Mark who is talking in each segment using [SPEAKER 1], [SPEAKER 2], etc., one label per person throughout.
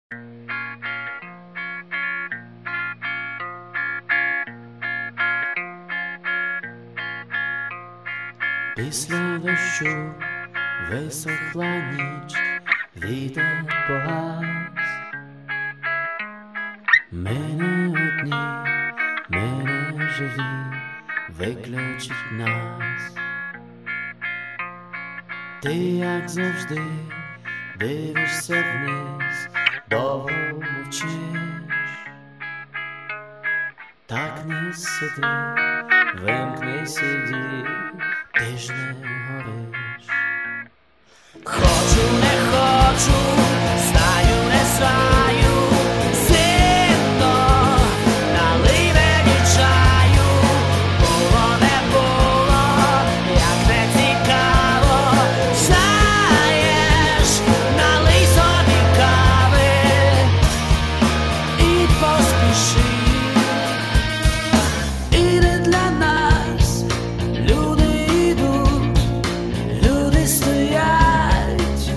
[SPEAKER 1] Після дощу висохла ніч, вітер погас. Ми не одні, ми не живі, виключить нас. Ти, як завжди, дивишся вниз, довго мовчиш. Так не сиди, вимкни CD, ти ж не гориш.
[SPEAKER 2] Хочу, не хочу, знаю, не знаю, зимно, налий мені чаю. Було, не було, як не цікаво, знаєш, налий собі кави і поспіши.
[SPEAKER 1] Іде для нас, люди йдуть, люди стоять.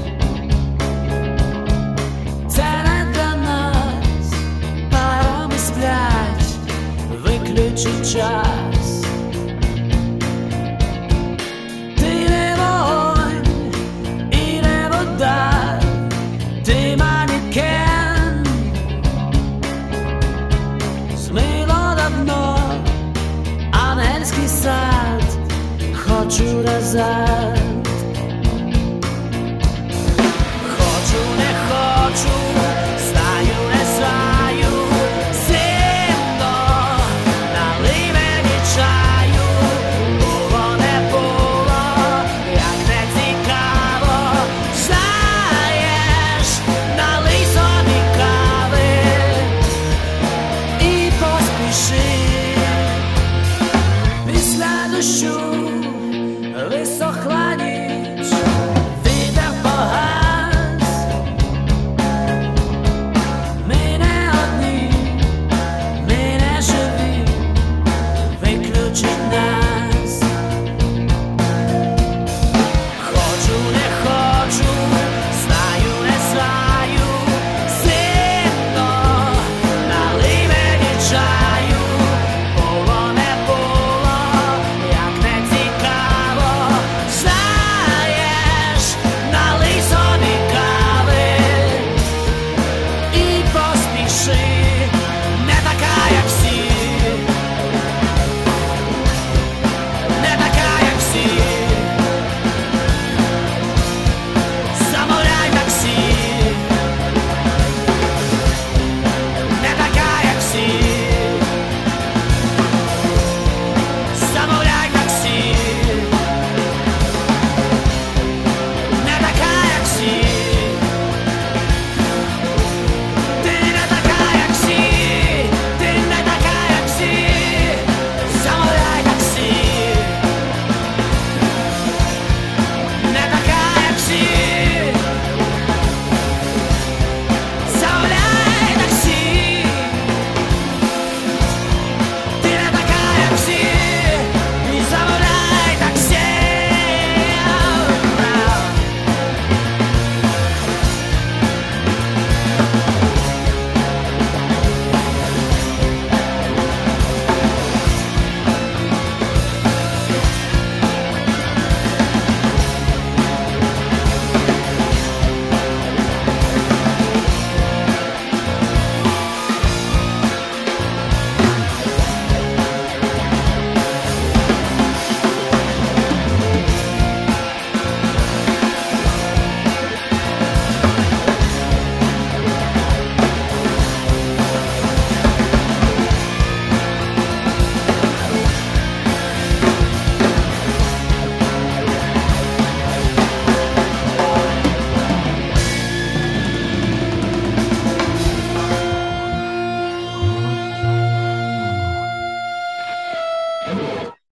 [SPEAKER 1] Це не для нас, парами сплять, виключить час. Ти не вогонь і не вода, ти манікен. Змило давно ангельський сад, хочу назад.
[SPEAKER 2] Хочу, не хочу,